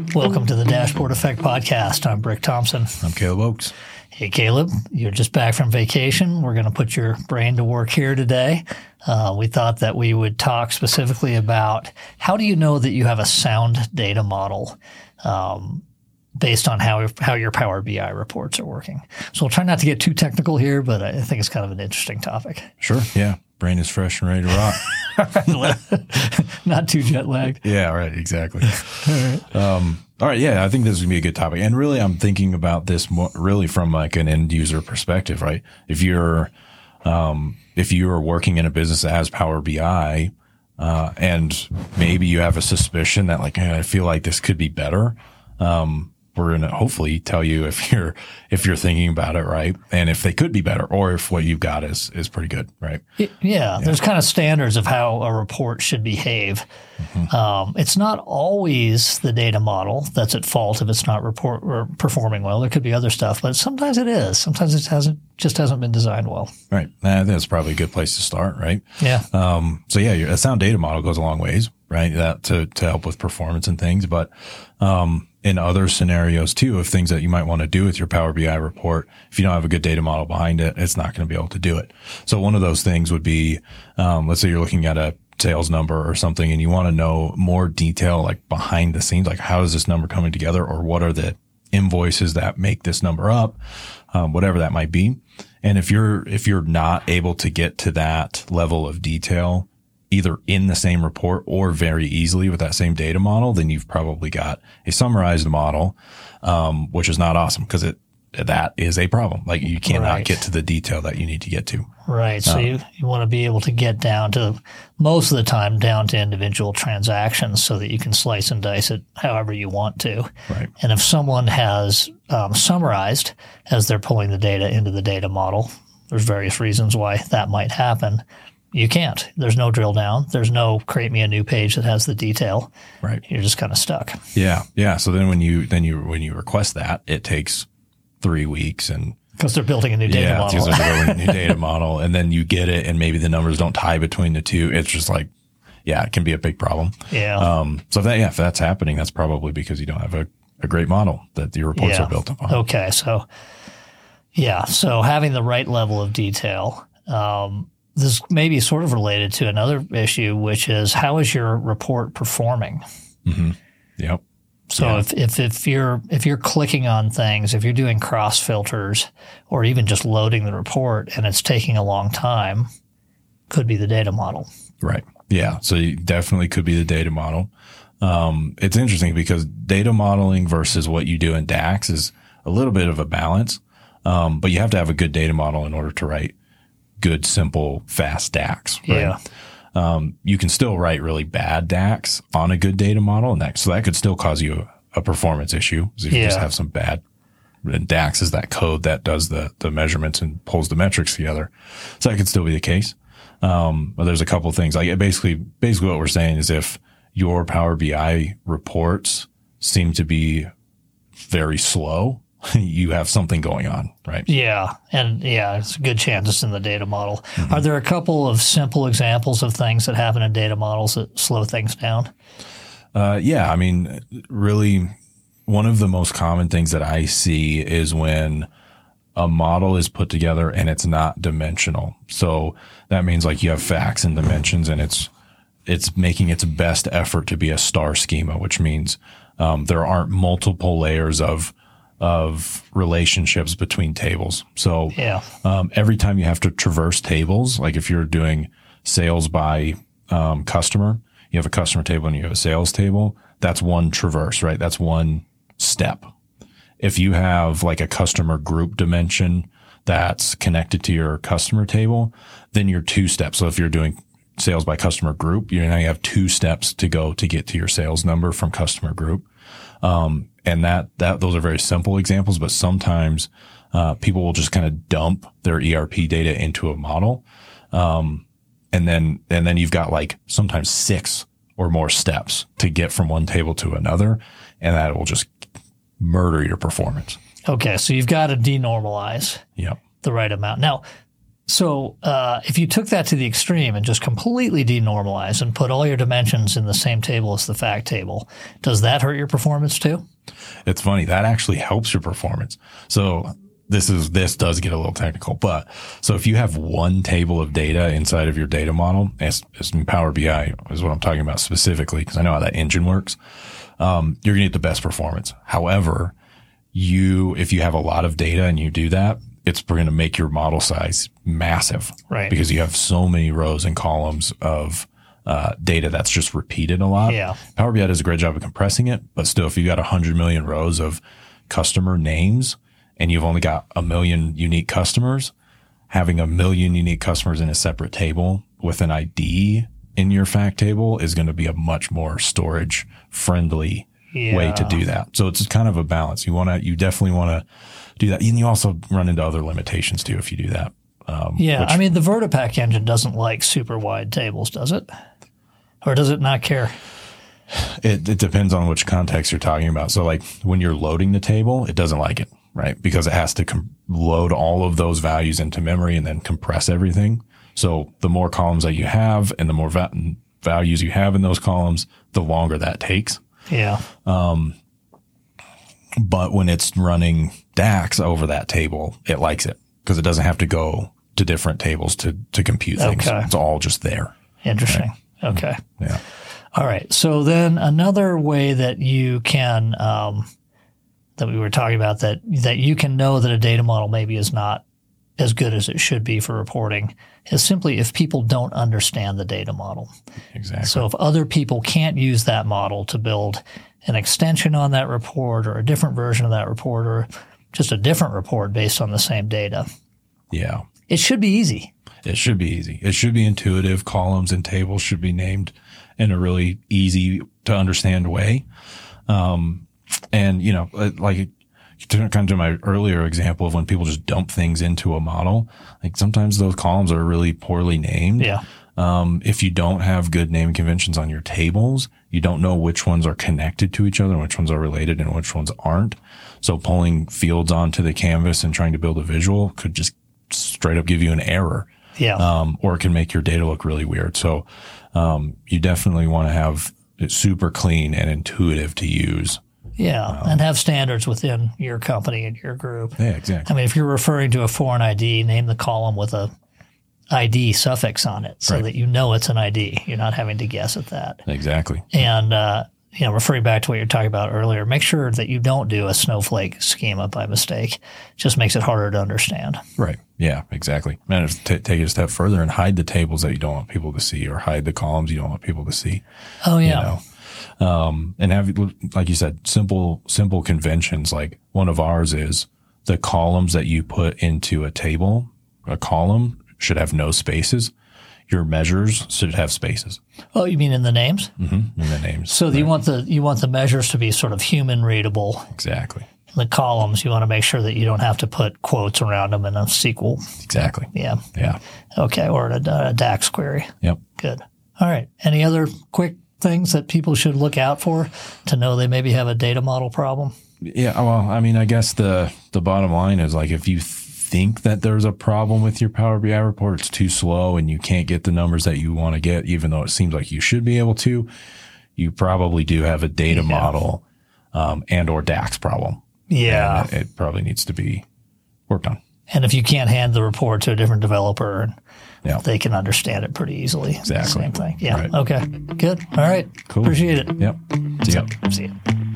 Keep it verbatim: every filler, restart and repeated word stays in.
Welcome to the Dashboard Effect Podcast. I'm Brick Thompson. I'm Caleb Oakes. Hey, Caleb, you're just back from vacation. We're going to put your brain to work here today. Uh, we thought that we would talk specifically about how do you know that you have a sound data model um, based on how how your Power B I reports are working. So we'll try not to get too technical here, but I think it's kind of an interesting topic. Sure, yeah. Brain is fresh and ready to rock. Not too jet lagged. Yeah, right, exactly. All right. Um, all right, yeah, I think this is going to be a good topic. And really, I'm thinking about this more really from like an end user perspective, right? If you're, um, if you are working in a business that has Power B I, uh, and maybe you have a suspicion that like, hey, I feel like this could be better. Um, we're going to hopefully tell you if you're, if you're thinking about it, right? And if they could be better or if what you've got is, is pretty good, right? Yeah. yeah. There's kind of standards of how a report should behave. Mm-hmm. Um, it's not always the data model that's at fault if it's not report or performing well. There could be other stuff, but sometimes it is. Sometimes it hasn't, just hasn't been designed well. Right. I think that's probably a good place to start, right? Yeah. Um, so yeah, a sound data model goes a long ways, right? That to, to help with performance and things. But, um, in other scenarios too, of things that you might want to do with your Power B I report, if you don't have a good data model behind it, it's not going to be able to do it. So one of those things would be, um, let's say you're looking at a sales number or something and you want to know more detail, like behind the scenes, like how is this number coming together or what are the invoices that make this number up, um, whatever that might be. And if you're, if you're not able to get to that level of detail, either in the same report or very easily with that same data model, then you've probably got a summarized model, um, which is not awesome because it, that is a problem. Like you cannot right. get to the detail that you need to get to. Right. So um, you, you want to be able to get down to most of the time down to individual transactions so that you can slice and dice it however you want to. Right. And if someone has um, summarized as they're pulling the data into the data model, there's various reasons why that might happen. You can't. There's no drill down. There's no create me a new page that has the detail. Right. You're just kind of stuck. Yeah. Yeah. So then when you, then you, when you request that, it takes three weeks and because they're building a new data yeah, model. because they're building a new data model and then you get it and maybe the numbers don't tie between the two. It's just like, yeah, it can be a big problem. Yeah. Um, so if that, yeah, if that's happening, that's probably because you don't have a, a great model that your reports yeah. are built upon. Okay. So yeah. So having the right level of detail, um, this may be sort of related to another issue, which is how is your report performing? Mm-hmm. Yep. So yeah. if, if, if you're, if you're clicking on things, if you're doing cross filters or even just loading the report and it's taking a long time, could be the data model. Right. Yeah. So you definitely could be the data model. Um, it's interesting because data modeling versus what you do in DAX is a little bit of a balance. Um, but you have to have a good data model in order to write good, simple, fast DAX. Right? Yeah. Um, you can still write really bad DAX on a good data model, and that so that could still cause you a, a performance issue. If you yeah. just have some bad, and DAX is that code that does the the measurements and pulls the metrics together. So that could still be the case. Um, but there's a couple of things. Like basically, basically what we're saying is if your Power B I reports seem to be very slow, you have something going on, right? Yeah. And yeah, it's a good chance it's in the data model. Mm-hmm. Are there a couple of simple examples of things that happen in data models that slow things down? Uh, yeah. I mean, really one of the most common things that I see is when a model is put together and it's not dimensional. So that means like you have facts and dimensions and it's, it's making its best effort to be a star schema, which means, um, there aren't multiple layers of of relationships between tables. So, yeah. um, every time you have to traverse tables, like if you're doing sales by, um, customer, you have a customer table and you have a sales table. That's one traverse, right? That's one step. If you have like a customer group dimension that's connected to your customer table, then you're two steps. So if you're doing sales by customer group, you now you have two steps to go to get to your sales number from customer group. Um, and that, that, those are very simple examples, but sometimes, uh, people will just kind of dump their E R P data into a model. Um, and then, and then you've got like sometimes six or more steps to get from one table to another. And that will just murder your performance. Okay. So you've got to denormalize Yep. the right amount. Now, So uh, if you took that to the extreme and just completely denormalized and put all your dimensions in the same table as the fact table, does that hurt your performance too? It's funny. That actually helps your performance. So this is, this does get a little technical, but so if you have one table of data inside of your data model, as, as in Power B I is what I'm talking about specifically, because I know how that engine works, um, you're going to get the best performance. However, you, if you have a lot of data and you do that, it's going to make your model size massive, right? Because you have so many rows and columns of uh, data that's just repeated a lot. Yeah. Power B I does a great job of compressing it, but still, if you got a hundred million rows of customer names and you've only got a million unique customers, having a million unique customers in a separate table with an I D in your fact table is going to be a much more storage friendly yeah. way to do that. So it's kind of a balance. You want to, you definitely want to do that. And you also run into other limitations too if you do that. Um, yeah. which, I mean, the Vertipack engine doesn't like super wide tables, does it? Or does it not care? It, it depends on which context you're talking about. So like when you're loading the table, it doesn't like it, right? Because it has to com- load all of those values into memory and then compress everything. So the more columns that you have and the more va- values you have in those columns, the longer that takes. Yeah. Um, but when it's running DAX over that table, it likes it because it doesn't have to go to different tables to, to compute things. Okay. It's all just there. Interesting. Right? Okay. Yeah. All right. So then another way that you can, um, that we were talking about that, that you can know that a data model maybe is not as good as it should be for reporting is simply if people don't understand the data model. Exactly. So if other people can't use that model to build an extension on that report or a different version of that report or just a different report based on the same data. Yeah. It should be easy. It should be easy. It should be intuitive. Columns and tables should be named in a really easy to understand way. Um, and, you know, like kind of to my earlier example of when people just dump things into a model, like sometimes those columns are really poorly named. Yeah. Um, if you don't have good naming conventions on your tables, you don't know which ones are connected to each other and which ones are related and which ones aren't. So pulling fields onto the canvas and trying to build a visual could just straight up give you an error. Yeah. Um, or it can make your data look really weird. So, um, you definitely want to have it super clean and intuitive to use. Yeah. Um, and have standards within your company and your group. Yeah, exactly. I mean, if you're referring to a foreign I D, name the column with a I D suffix on it so right. that you know it's an I D. You're not having to guess at that. Exactly. And, uh, you know, referring back to what you were talking about earlier, make sure that you don't do a snowflake schema by mistake. It just makes it harder to understand. Right. Yeah, exactly. And t- take it a step further and hide the tables that you don't want people to see or hide the columns you don't want people to see. Oh, yeah. You know? Um, and have, like you said, simple, simple conventions. Like one of ours is the columns that you put into a table, a column should have no spaces. Your measures should have spaces. Oh, you mean in the names? Mm-hmm. In the names. So right. you want the you want the measures to be sort of human readable. Exactly. The columns, you want to make sure that you don't have to put quotes around them in a S Q L. Exactly. Yeah. Yeah. Okay. Or a, a DAX query. Yep. Good. All right. Any other quick things that people should look out for to know they maybe have a data model problem? Yeah. Well, I mean, I guess the the bottom line is like if you think that there's a problem with your Power B I report, it's too slow and you can't get the numbers that you want to get, even though it seems like you should be able to, you probably do have a data yeah. model um, and or DAX problem. Yeah. And it, it probably needs to be worked on. And if you can't hand the report to a different developer, and yeah. they can understand it pretty easily. Exactly. Same thing. Yeah. Right. Okay. Good. All right. Cool. Appreciate it. Yep. See ya. See ya.